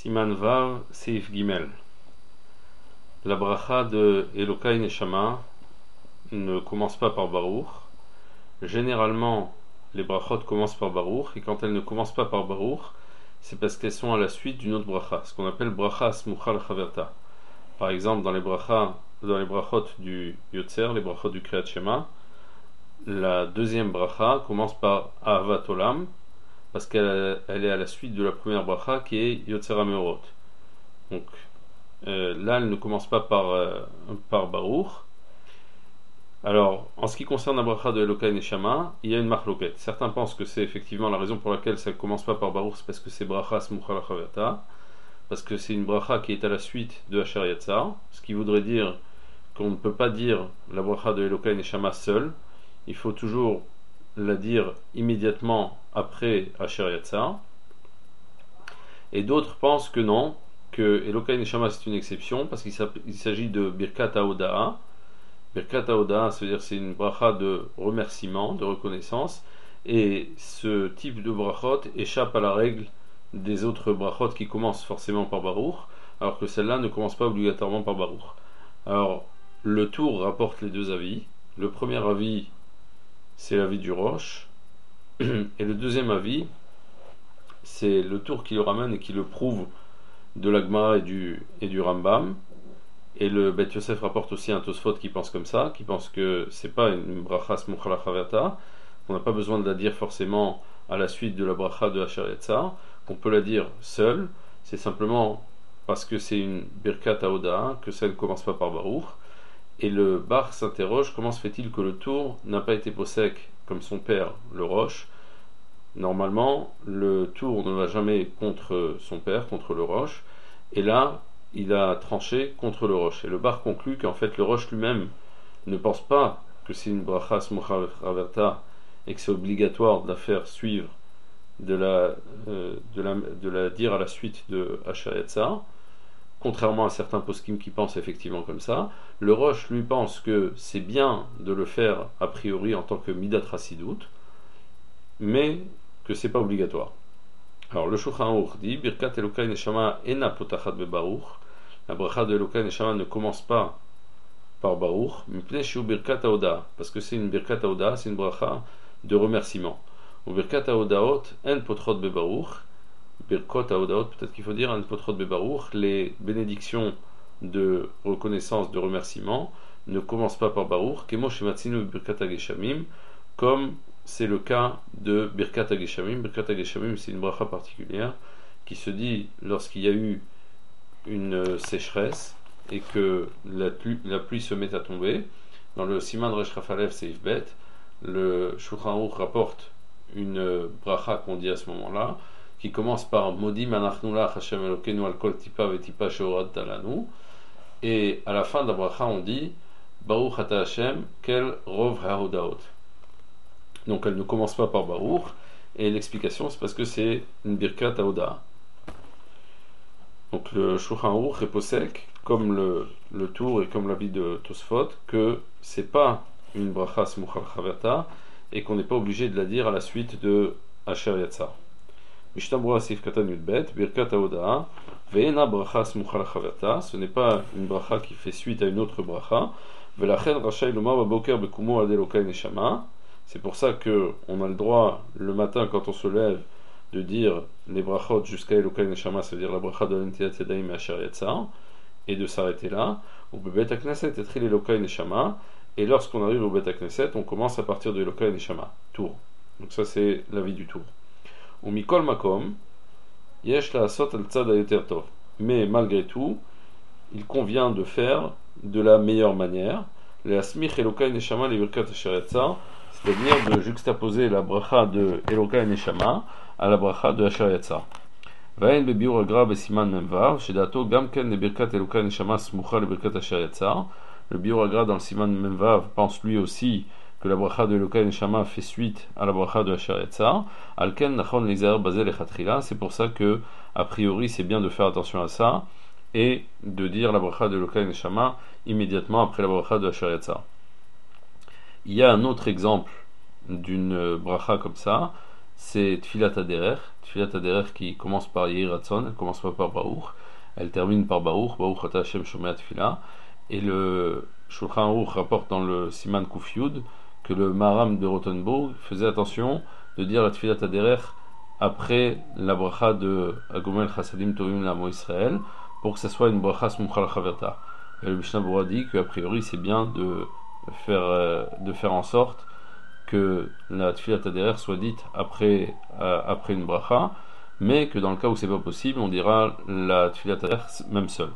Siman Vav Seif Gimel. La bracha de Elokai Neshama ne commence pas par Baruch. Généralement, les brachot commencent par Baruch, et quand elles ne commencent pas par Baruch, c'est parce qu'elles sont à la suite d'une autre bracha, ce qu'on appelle bracha smucha l'chaverta. Par exemple, dans les brachot du Yotzer, les brachot du Kriyat Shema, la deuxième bracha commence par Ahavat Olam, parce qu'elle est à la suite de la première bracha qui est Yotzer HaMeorot. Donc là, elle ne commence pas par Baruch. Alors, en ce qui concerne la bracha de Elokai Neshama, il y a une marloquet. Certains pensent que c'est effectivement la raison pour laquelle ça ne commence pas par Baruch, c'est parce que c'est bracha smucha l'chaverta, parce que c'est une bracha qui est à la suite de Asher Yatzar, ce qui voudrait dire qu'on ne peut pas dire la bracha de Elokai Neshama seule, il faut toujours la dire immédiatement après Asher Yatzar. Et d'autres pensent que non, que Elokai Neshama c'est une exception, parce qu'il s'agit de Birkat HaOda'a. Birkat HaOda'a, c'est-à-dire c'est une bracha de remerciement, de reconnaissance, et ce type de brachot échappe à la règle des autres brachot qui commencent forcément par Baruch, alors que celle-là ne commence pas obligatoirement par Baruch. Alors, le Tour rapporte les deux avis. Le premier avis, c'est l'avis du Rosh, et le deuxième avis, c'est le Tour qui le ramène et qui le prouve de la Gemara et du Rambam. Et le Bet Yosef rapporte aussi un Tosfot qui pense comme ça, qui pense que c'est pas une bracha smucha l'chaverta, qu'on n'a pas besoin de la dire forcément à la suite de la bracha de Asher Yatzar, qu'on peut la dire seule, c'est simplement parce que c'est une birkat haoda, que ça ne commence pas par Baruch. Et le Bar s'interroge, comment se fait-il que le Tour n'a pas été possèque comme son père, le Rosh? Normalement, le Tour ne va jamais contre son père, contre le Rosh, et là, il a tranché contre le Rosh. Et le Bar conclut qu'en fait, le Rosh lui-même ne pense pas que c'est une bracha smucha l'chaverta et que c'est obligatoire de la faire suivre, de la dire à la suite de Asher Yatzar, contrairement à certains poskim qui pensent effectivement comme ça. Le Rosh lui pense que c'est bien de le faire a priori en tant que midat chasidut, mais que c'est pas obligatoire. Alors le Shulchan Aruch dit Birkat Elokai Neshama ena potachat bebaruch. La bracha de Elokai Neshama ne commence pas par Baruch, mipnei shu birkat haoda, parce que c'est une birkat haoda, c'est une bracha de remerciement. Ou birkat haodaot en potrot bebaruch. Birkot haodaot, peut-être qu'il faut dire en potrot bebaruch. Les bénédictions de reconnaissance, de remerciement, ne commencent pas par Baruch. Kemo shematzinu birkat hageshamim, comme c'est le cas de Birkat HaGeshamim. Birkat HaGeshamim, c'est une bracha particulière qui se dit lorsqu'il y a eu une sécheresse et que la pluie se met à tomber. Dans le Siman Resh Rafalev Seif Bet, le Shulchan Aruch rapporte une bracha qu'on dit à ce moment-là, qui commence par Modim anachnu lach Hashem Elokeinu al kol tipa vetipa shehoratta lanu, et à la fin de la bracha on dit Baruch ata Hashem kel rov haodaot. Donc elle ne commence pas par Baruch, et l'explication c'est parce que c'est une birkat haoda. Donc le Shulchan Aruch est posek, comme le Tour et comme l'avis de Tosfot, que c'est pas une bracha smucha l'chaverta et qu'on n'est pas obligé de la dire à la suite de Asher Yatzar. Mishnah Sif Katan Yudbet, birkat haoda, ve'ena bracha smucha l'chaverta, ce n'est pas une bracha qui fait suite à une autre bracha, ve'lachen rachai lomar baboker bekumo ad Elokai Neshama. C'est pour ça qu'on a le droit, le matin, quand on se lève, de dire les brachot jusqu'à Elokai Neshama, c'est-à-dire la bracha de l'Netilat Yadayim et Asher Yatzar, et de s'arrêter là. Ou Bet HaKnesset etril Elokai Neshama, et lorsqu'on arrive au Bet HaKnesset, on commence à partir de Elokai Neshama, Tour. Donc ça, c'est l'avis du Tour. Ou Mikol Makom, Yesh la Asot al Tzad Hayoter Tov. Mais malgré tout, il convient de faire de la meilleure manière, le Asmich Elokai Neshama le Birkat Asher Yatzar, c'est-à-dire de juxtaposer la bracha de Elokai Neshama à la bracha de Asher Yatzar. Vayen bebiur agra besiman memvav, shedato gamken le birkat Elokai Neshama smucha le birkat Asher Yatzar. Le biur agra dans le siman memvav pense lui aussi que la bracha de Elokai Neshama fait suite à la bracha de Asher Yatzar. Alken nachon lizer bazel echatchila. C'est pour ça que a priori c'est bien de faire attention à ça et de dire la bracha de Elokai Neshama immédiatement après la bracha de Asher Yatzar. Il y a un autre exemple d'une bracha comme ça, c'est Tfilat Aderer. Tfilat Aderer qui commence par Yehi Ratzon, elle commence pas par Baruch, elle termine par Baruch, Baruch Ata Hashem Shomea Tfila. Et le Shulchan Aruch rapporte dans le Siman Kuf Yud que le Maharam de Rothenburg faisait attention de dire la Tfilat Aderer après la bracha de Agomel Chassadim Tovim Lamo Israël, pour que ça soit une bracha Smucha Lachaverta. Et le Mishnah Berurah dit qu'a priori c'est bien de faire en sorte que la Tfilat Aderer soit dite après une bracha, mais que dans le cas où c'est pas possible, on dira la Tfilat Aderer même seule.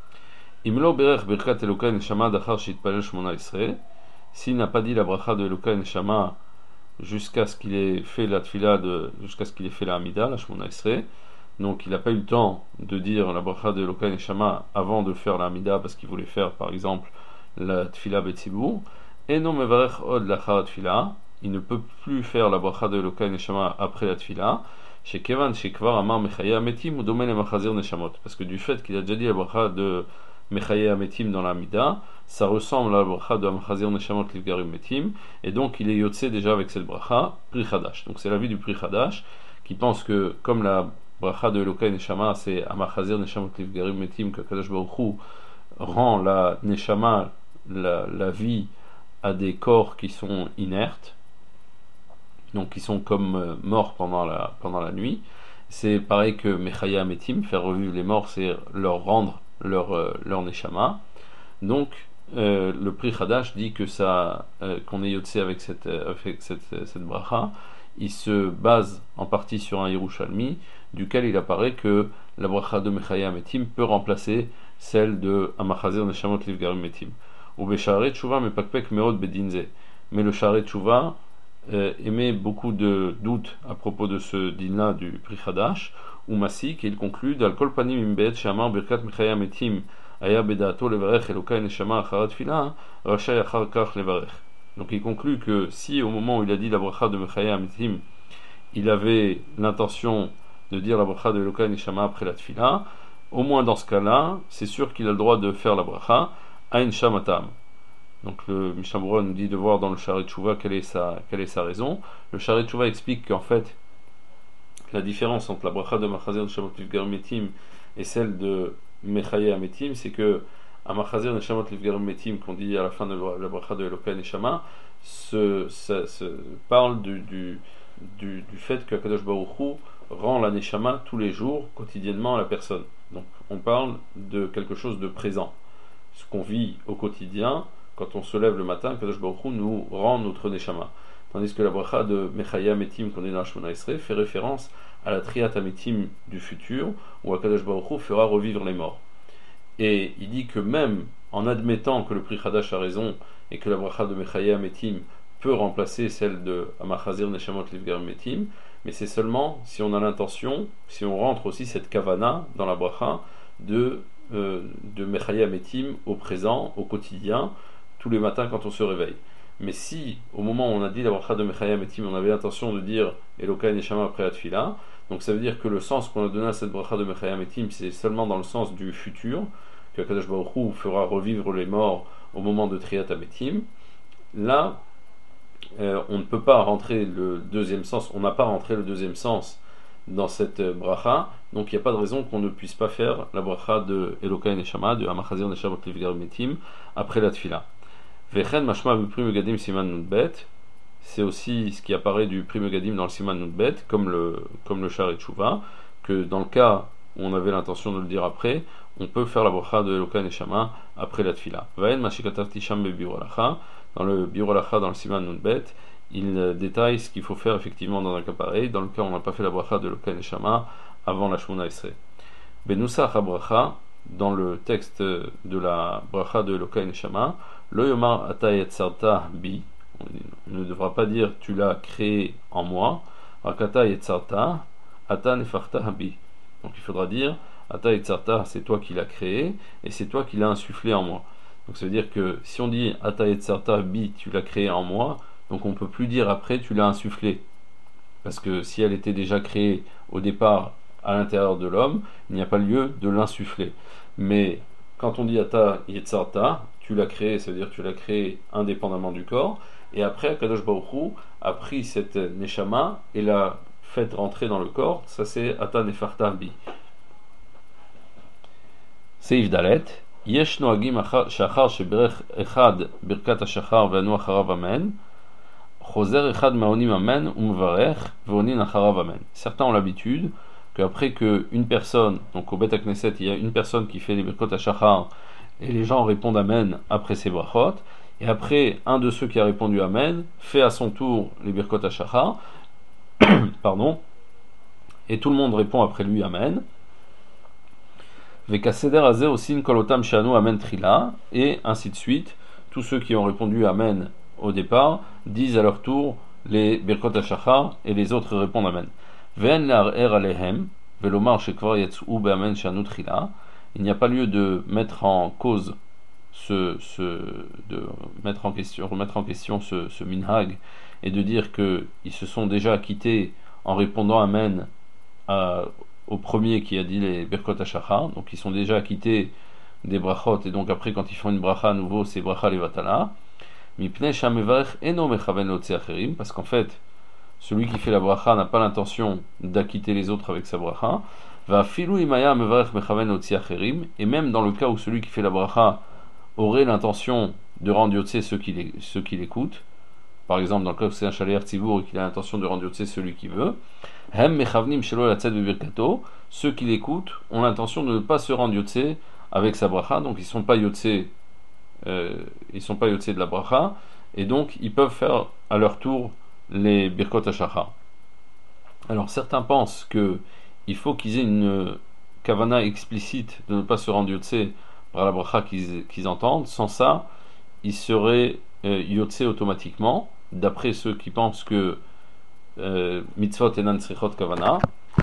Imlo berech birkat Elokai Neshama dachar shitpalel shmona esrei. S'il n'a pas dit la bracha de Elokai Neshama jusqu'à ce qu'il ait fait la Tfila jusqu'à ce qu'il ait fait la Hamida, la shmona esrei, donc il n'a pas eu le temps de dire la bracha de Elokai Neshama avant de faire la Hamida parce qu'il voulait faire par exemple la Tfila Betzibur, et non mevarech od lachar Tfila, il ne peut plus faire la bracha de Elokai Neshama après la Tfila, chez Kevan chez Kvar Amar Mechaya Ametim ou Domen Machazir Neshamot, parce que du fait qu'il a déjà dit la bracha de Mechaya Ametim dans la Mida, ça ressemble à la bracha de Machazir Neshamot Livgarim Metim, et donc il est yotse déjà avec cette bracha Pri Chadash. Donc c'est l'avis du Pri Chadash qui pense que comme la bracha de Elokai Neshama c'est Amachazir Neshamot Livgarim Metim, que Kadosh Baruch Hu rend la Neshama, la vie, à des corps qui sont inertes, donc qui sont comme morts pendant la nuit. C'est pareil que Mechaya Ametim, faire revivre les morts, c'est leur rendre leur Neshama. Donc le Pri Chadash dit que qu'on est yotse avec cette bracha, il se base en partie sur un Yerushalmi, duquel il apparaît que la bracha de Mechaya Ametim peut remplacer celle de Amachazir Neshamot Livgarim Metim. Ou Besharet Tshuva Mepakpek Meod Bedinze. Mais le Sharet Tshuva émet beaucoup de doutes à propos de ce din-là du Pri Chadash, ou Masik, et il conclut Dal Kol Panim Imbet Shamar Birkat Mechaya Metim Aya Bedato Levarech Elokai Neshama Acharat Tfila Rachai Achar Kach Levarech. Donc il conclut que si au moment où il a dit la bracha de Mechaya Ametim, il avait l'intention de dire la bracha de Elokai Neshama après la Tfila, au moins dans ce cas-là, c'est sûr qu'il a le droit de faire la bracha Ain Shamatam. Donc le Mishnah Berurah nous dit de voir dans le Sharet Tshuva quelle est sa raison. Le Sharet Tshuva explique qu'en fait la différence entre la bracha de Machazir Neshamot Livgarim Metim et celle de Mechaya Ametim, c'est que à Machazir Neshamot Livgarim Metim, qu'on dit à la fin de la bracha de Elokai Neshama, parle du fait que Kadosh Baruch Hu rend la Neshama tous les jours, quotidiennement à la personne. Donc on parle de quelque chose de présent, ce qu'on vit au quotidien. Quand on se lève le matin, Kadosh Baruch Hu nous rend notre Neshama. Tandis que la bracha de Mechaya Metim qu'on est dans la Shmona Esrei fait référence à la Triat Ametim du futur, où Kadosh Baruch Hu fera revivre les morts. Et il dit que même en admettant que le Pri Chadash a raison et que la bracha de Mechaya Metim peut remplacer celle de Amachazir Neshamot Livgarim Metim, mais c'est seulement si on a l'intention, si on rentre aussi cette kavana dans la bracha de Mechaya Metim au présent, au quotidien, tous les matins quand on se réveille. Mais si, au moment où on a dit la bracha de Mechaya Metim, on avait l'intention de dire Elokai Neshama après la Tfila, donc ça veut dire que le sens qu'on a donné à cette bracha de Mechaya Metim, c'est seulement dans le sens du futur, que Kadosh Baruch Hu fera revivre les morts au moment de Triat Ametim. Là, on ne peut pas rentrer le deuxième sens, on n'a pas rentré le deuxième sens dans cette bracha, donc il n'y a pas de raison qu'on ne puisse pas faire la bracha de Elokai Neshama, de Amachazir Neshamot Livgarim Metim, après la Tfila. Vechen mashma b'Pri Megadim Siman Nunbet, c'est aussi ce qui apparaît du Pri Megadim dans le Siman Nunbet, comme le Sharet Tshuva, que dans le cas où on avait l'intention de le dire après, on peut faire la bracha de Elokai Neshama après la Tfila. Vahen mashikatav tisham bebiur halacha, dans le biur halacha dans le Siman Nunbet, il détaille ce qu'il faut faire effectivement dans un cas pareil, dans le cas où on n'a pas fait la bracha de Elokai Neshama avant la Shmona Esrei. Benusach habracha, dans le texte de la bracha de Elokai Neshama, Lo yomar ata yetzarta bi, on ne devra pas dire tu l'as créé en moi, Rakata yetzarta, ata nefarta bi. Donc il faudra dire ata yetzarta, c'est toi qui l'as créé et c'est toi qui l'as insufflé en moi. Donc ça veut dire que si on dit ata yetzarta bi, tu l'as créé en moi, donc on ne peut plus dire après tu l'as insufflé. Parce que si elle était déjà créée au départ à l'intérieur de l'homme, il n'y a pas lieu de l'insuffler. Mais quand on dit ata yetzarta, tu l'as créé, ça veut dire que tu l'as créé indépendamment du corps, et après Kadosh Baruch Hu a pris cette neshama et l'a faites rentrer dans le corps, ça c'est Ata Nefartav Bi. Seif Dalet, Yesh Noagim Shachar Sheberech Echad Birkat HaShachar Ve'anu Acharav Amen, Choser Echad Maonim Amen Umvarech Ve'onin Acharav Amen. Certains ont l'habitude qu'après qu'une personne, donc au Bet HaKnesset, il y a une personne qui fait les Birkot HaShachar et les gens répondent Amen après ses brachot, et après un de ceux qui a répondu Amen fait à son tour les Birkot HaShachar, pardon, et tout le monde répond après lui Amen. Vekaseder Azeh aussi Kolotam Shanu Amen Trila, et ainsi de suite. Tous ceux qui ont répondu Amen au départ disent à leur tour les Birkot HaShachar et les autres répondent Amen. Ve'en la'arer alehem ve'lomar shekvar yatz'u be'amen shanu trila. Il n'y a pas lieu de mettre en cause remettre en question ce minhag et de dire qu'ils se sont déjà acquittés en répondant Amen au premier qui a dit les Birkot HaShachar, donc ils sont déjà acquittés des brachot, et donc après quand ils font une bracha à nouveau c'est bracha levatala, mipnei shamevarech eno mechaven lotzi acherim, parce qu'en fait celui qui fait la bracha n'a pas l'intention d'acquitter les autres avec sa bracha, va filu imaya mevarech mechaven lotzi acherim, et même dans le cas où celui qui fait la bracha aurait l'intention de rendre yotze ceux qui l'écoutent, par exemple dans le cas où c'est un shaliach tzibur et qu'il a l'intention de rendre yotze celui qui veut, hem mechavnim shelo yatzet bebirkato, ceux qui l'écoutent ont l'intention de ne pas se rendre yotze avec sa bracha, donc ils sont pas yotze de la bracha, et donc ils peuvent faire à leur tour les Birkot HaShachar. Alors certains pensent qu'il faut qu'ils aient une kavana explicite de ne pas se rendre yotze par la bracha qu'ils entendent. Sans ça, ils seraient yotze automatiquement, d'après ceux qui pensent que mitzvot enan tzrichot kavana,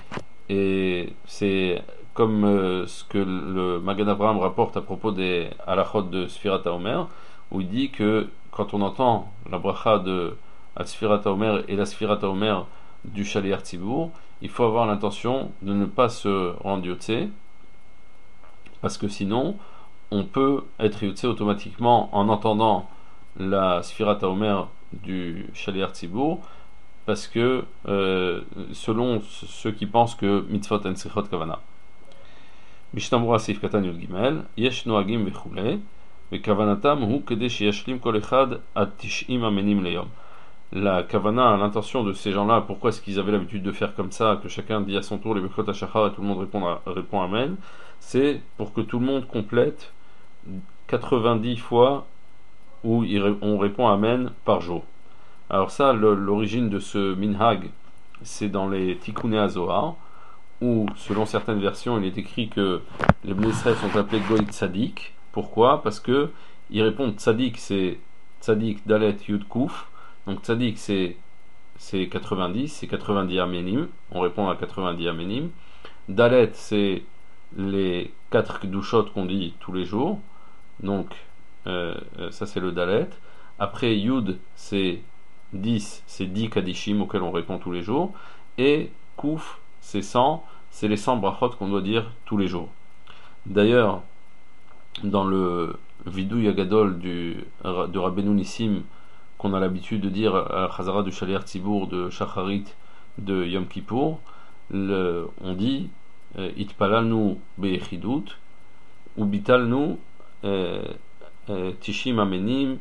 et c'est comme ce que le Magen Avraham rapporte à propos des halachot de Sfirat HaOmer, où il dit que quand on entend la bracha de Sfirat HaOmer et la Sfirat HaOmer du Shaliach Tzibur, il faut avoir l'intention de ne pas se rendre yotze, parce que sinon on peut être yotze automatiquement en entendant la Sfirat HaOmer du Shaliach Tzibur, parce que selon ceux qui pensent que mitzvot en tzrichot kavana. Mishnah Seif Katan Yud Gimel, yesh noagim vechule, vekavanatam hu kede sheyashlim kol echad ad 90 amenim leyom. La kavana, l'intention de ces gens-là, pourquoi est-ce qu'ils avaient l'habitude de faire comme ça, que chacun dit à son tour les Birkot HaShachar et tout le monde répond Amen, c'est pour que tout le monde complète 90 fois où on répond Amen par jour. Alors ça, l'origine de ce minhag, c'est dans les Tikkuné HaZohar, où selon certaines versions, il est écrit que les Bnei Israël sont appelés Goy Tzadik. Pourquoi ? Parce que ils répondent Tzadik, c'est Tzadik Dalet Yud Kuf. Donc Tzadik c'est 90, c'est 90 Amenim. On répond à 90 Amenim. Dalet c'est les 4 Kedushot qu'on dit tous les jours. Donc ça c'est le Dalet. Après Yud c'est 10, c'est 10 Kadishim auxquels on répond tous les jours. Et Kuf c'est 100, c'est les 100 brachot qu'on doit dire tous les jours. D'ailleurs, dans le Vidouy Agadol de Rabbeinu Nissim, qu'on a l'habitude de dire à Chazara du Shaliach Tzibur, de Shacharit, de Yom Kippour, on dit Itpalalnu be'echidut, ubitalnu tishim amenim,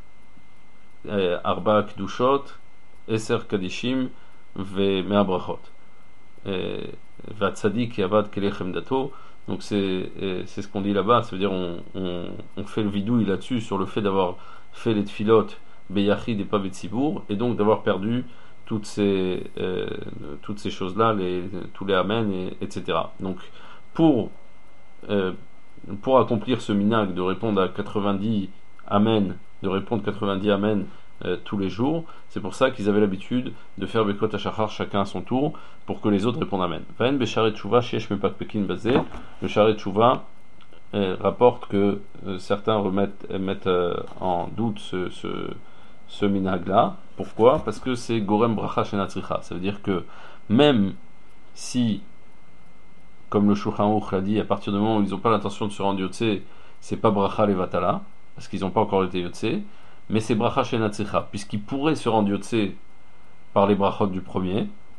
arba kdushot, eser kadishim, ve'mea brachot. Vatzadik yavad kelechem dato. Donc c'est ce qu'on dit là-bas, ça veut dire on fait le vidouille là-dessus sur le fait d'avoir fait les tfilotes beyachid et pas betsibour, et donc d'avoir perdu toutes ces choses-là, tous les amen, etc. Donc pour accomplir ce minag de répondre à 90 amen, de répondre 90 amen tous les jours, c'est pour ça qu'ils avaient l'habitude de faire Birkot HaShachar chacun à son tour pour que les autres répondent Amen. Vaen Besharet Tshuva Shesh Mepakpekin Bazé, le Sharet Tshuva rapporte que certains mettent en doute ce minhag là. Pourquoi ? Parce que c'est Gorem Bracha Shenatzricha. Ça veut dire que même si, comme le Shulchan Aruch l'a dit, à partir du moment où ils n'ont pas l'intention de se rendre yotze, c'est pas Bracha Levatala, parce qu'ils n'ont pas encore été yotze, mais c'est bracha shenatzricha, puisqu'il pourrait se rendre yotze par les brachot du premier,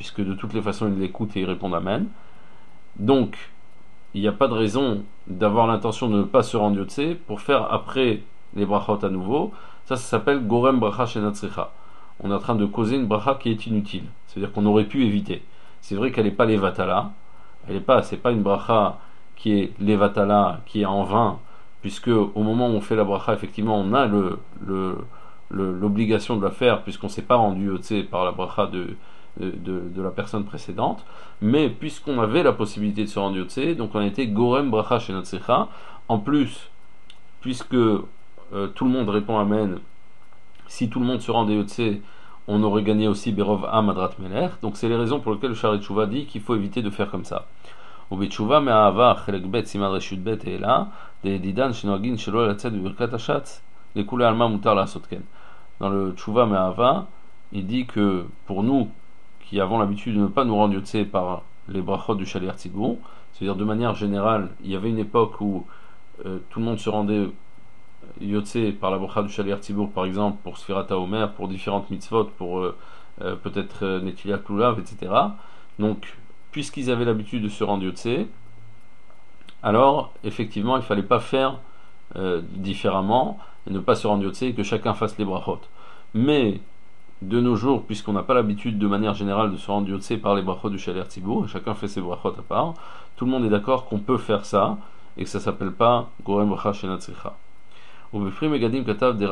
puisque de toutes les façons ils l'écoutent et ils répondent Amen. Donc, il n'y a pas de raison d'avoir l'intention de ne pas se rendre Yotse pour faire après les brachot à nouveau. Ça s'appelle Gorem Bracha Shenatzricha. On est en train de causer une bracha qui est inutile. C'est-à-dire qu'on aurait pu éviter. C'est vrai qu'elle n'est pas levatala. C'est pas une bracha qui est levatala, qui est en vain, puisque au moment où on fait la bracha, effectivement, on a l'obligation de la faire, puisqu'on ne s'est pas rendu Yotse par la bracha de la personne précédente, mais puisqu'on avait la possibilité de se rendre Yotse, donc on était Gorem Bracha Shenatzricha. En plus, puisque tout le monde répond Amen, si tout le monde se rendait Yotse, on aurait gagné aussi Berov Am Adrat Meler. Donc c'est les raisons pour lesquelles le Shari Tshuva dit qu'il faut éviter de faire comme ça. Au Betshuva Me'ahava Chelek Bet Siman Reshut Bet Eila de Didan Shenoagin Shelo Latzet Birkat Hashatz les Kule Alma Mutar La Sotken. Dans le Tshuva Me'ahava, il dit que pour nous qui avons l'habitude de ne pas nous rendre Yotse par les brachot du Shaliach Tzibur, c'est-à-dire de manière générale, il y avait une époque où tout le monde se rendait Yotse par la bracha du Shaliach Tzibur, par exemple pour Sfirat HaOmer, pour différentes mitzvot, pour peut-être Netilat Lulav, etc. Donc, puisqu'ils avaient l'habitude de se rendre Yotse, alors effectivement il ne fallait pas faire différemment et ne pas se rendre Yotse et que chacun fasse les brachot. Mais de nos jours, puisqu'on n'a pas l'habitude de manière générale de se rendre Yotse par les brachot du Shaliach Tzibur, chacun fait ses brachot à part, tout le monde est d'accord qu'on peut faire ça et que ça ne s'appelle pas Gorem Bracha Shenatzricha. Le Pri Megadim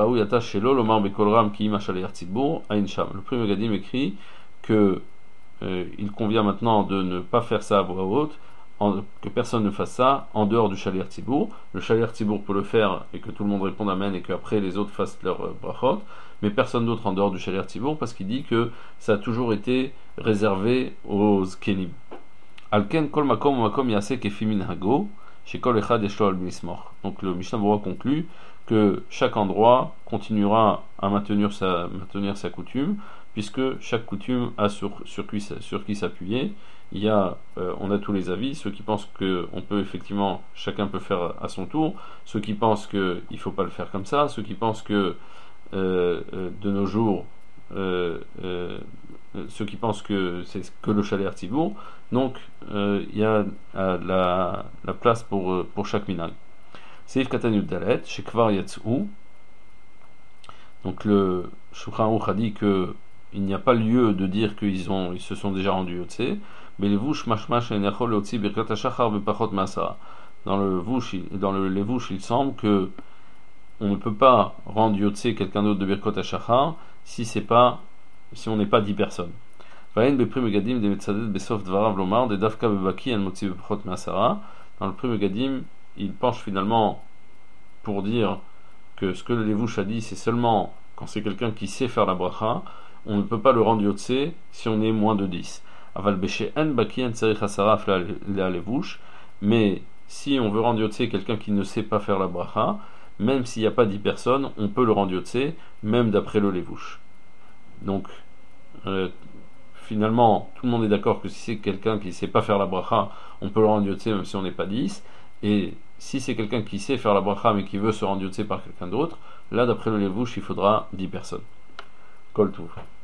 écrit que il convient maintenant de ne pas faire ça à voix haute, que personne ne fasse ça en dehors du Shaliach Tzibur. Le Shaliach Tzibur peut le faire et que tout le monde réponde Amen et qu'après les autres fassent leur brachot, mais personne d'autre en dehors du Shaliach Tzibur, parce qu'il dit que ça a toujours été réservé aux Zkenim. Alken kol makom makom yaseh kefi minhago shekol echad yeshlo al mismor. Donc le Mishnah Berurah conclut que chaque endroit continuera à maintenir sa coutume, puisque chaque coutume a sur qui s'appuyer. On a tous les avis, ceux qui pensent que on peut effectivement, chacun peut faire à son tour, ceux qui pensent qu'il ne faut pas le faire comme ça, ceux qui pensent que de nos jours, ceux qui pensent que c'est que le Shaliach Tzibur. Donc il y a la place pour chaque minag. Seif Katan Yud-Dalet, chez Kvar Yatzou. Donc le Shulchan Aruch a dit que il n'y a pas lieu de dire qu'ils se sont déjà rendus Yotse, mais les Vush Mashmash et Nechol Yotsi Birkat HaShachar Bepachot Masara. Dans le Levush, il semble que on ne peut pas rendre Yotse quelqu'un d'autre de Birkat HaShachar si on n'est pas 10 personnes. Vayen Bepri Megadim de Metzadet Besof Dvarav Lomar de Davka Bebaki en Motzi Bepachot Masara. Dans le Pri Megadim, il penche finalement pour dire que ce que le Levush a dit, c'est seulement quand c'est quelqu'un qui sait faire la bracha, on ne peut pas le rendre Yotse si on est moins de 10. Aval Beshe En Baki En Tzarich Hasaraf la Levush, mais si on veut rendre Yotse quelqu'un qui ne sait pas faire la bracha, même s'il n'y a pas 10 personnes, on peut le rendre Yotse, même d'après le Levush. Donc, finalement, tout le monde est d'accord que si c'est quelqu'un qui ne sait pas faire la bracha, on peut le rendre Yotse même si on n'est pas 10. Et si c'est quelqu'un qui sait faire la bracha mais qui veut se rendre Yotse par quelqu'un d'autre, là d'après le Levush il faudra 10 personnes. Kol Touv.